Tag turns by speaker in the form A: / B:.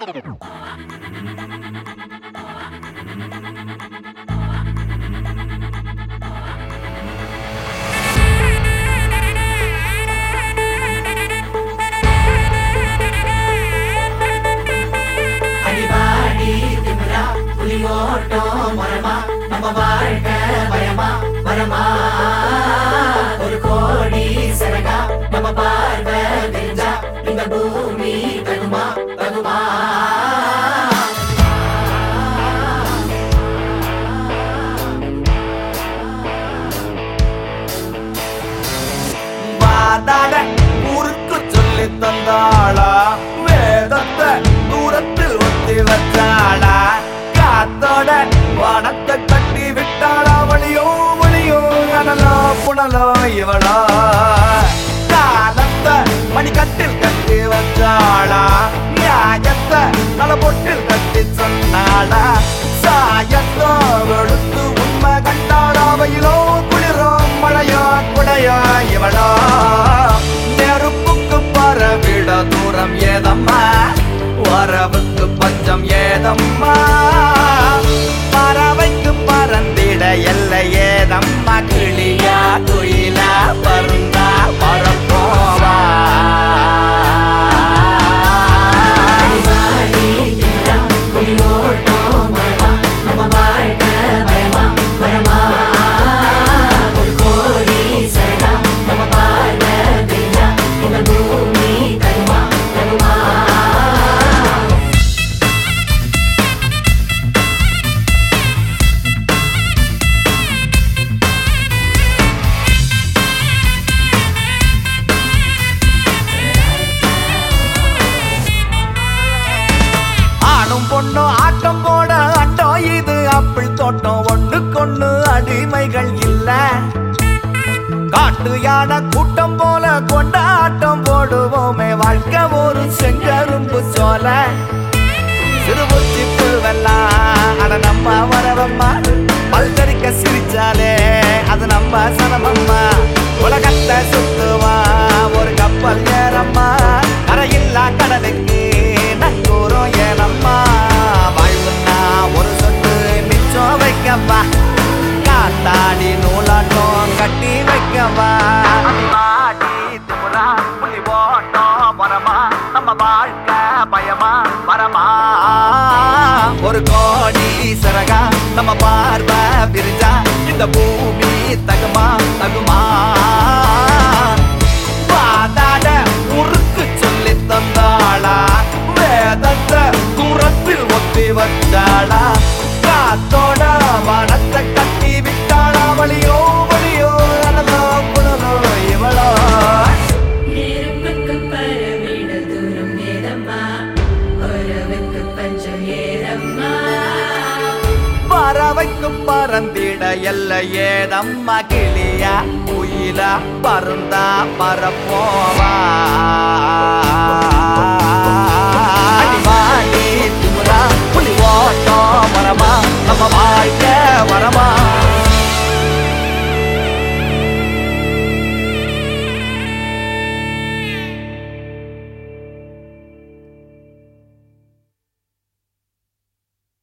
A: நம்ம வாழ்க்கை பயமா வரமா ஒரு கோடி சரகா நம்ம பார்வை தெரிஞ்சா இந்த பூமி தகுமா தகுமா
B: வாதாட ஊருக்கு சொல்லி தந்தாளா வேதத்தை தூரத்தில் ஒத்தி வச்சாளா காத்தோட வானத்தை கட்டி விட்டாளா வழியோ வழியோ அனலோ புனலோ இவளோ காலத்தை மணிக்கட்டில் கட்டி வச்சாளா நியாயத்தை நலபொட்டில் கட்டி சொன்னாளா சாயத்தோ வெளுத்து உண்மை கண்டாளா வயலோ குளிரோ மழையோ குடையோ இவளோ நெருப்புக்கு பரவிட தூரம் ஏதம்மா வரவுக்கு பஞ்சம் ஏதம்மா பறவைக்கு பறந்திட எல்லை ஏதம்மா கிளியா குயிலா பருந்தா பரப்போவா
A: நம்ம வாழ்க்கை பயமா வரமா ஒரு கோடி சரகா நம்ம பார்வை தெரிஞ்சா இந்த பூமி தகுமா தகுமா
B: பொண்ணு ஆட்டம் போட அண்டம் இது அப்பிள் தோட்டம் ஒண்ணுக்கொண்ணு அடிமைகள் இல்ல காட்டு யானை கூட்டம் போல கொண்டாட்டம் போடுவோமே வாழ்க்கை ஒரு செங்கரும்பு சோல சிறுபுச்சி புல்வெல்லாம் அட நம்ம வரவம்மா பல்கரிக்க சிரிச்சாலே அது நம்ம சனமம்மா உலகத்தை சுத்துவா ஒரு கப்பல் ஏறம்மா கரையில்லா கடலுக்கு நங்கூரம் ஏனம்மா வாழ்வுன்னா ஒரு சொட்டு மிச்சம் வைக்கவா காத்தாடி நூலாட்டம் கட்டி வைக்கவா அடிமாடி திமுறா புலி ஓட்டம் வரமா நம்ம வாழ்க்கை பயமா வரமா ஒரு கோடி சரகா நம்ம பார்வை விரிஞ்சா இந்த பூமி தகுமா தகுமா வாதாட உருக்கு சொல்லி தந்தாளா வேதத்தை தூரத்தில் ஒத்தி வச்சாளா காத்தோட வானத்தை கட்டி விட்டாளா வழியோ வழியோ அனலோ புனலோ இவளோ
A: நெருப்புக்கு பரவிட தூரம் ஏதம்மா உறவுக்கு பஞ்சம் ஏதம்மா
B: பறவைக்கு பறந்திட எல்லை ஏதம்மா கிளியா குயிலா பருந்தா பரப்போவா அடிமாடி திமுறா புலி ஓட்டம் மரமா நம்ம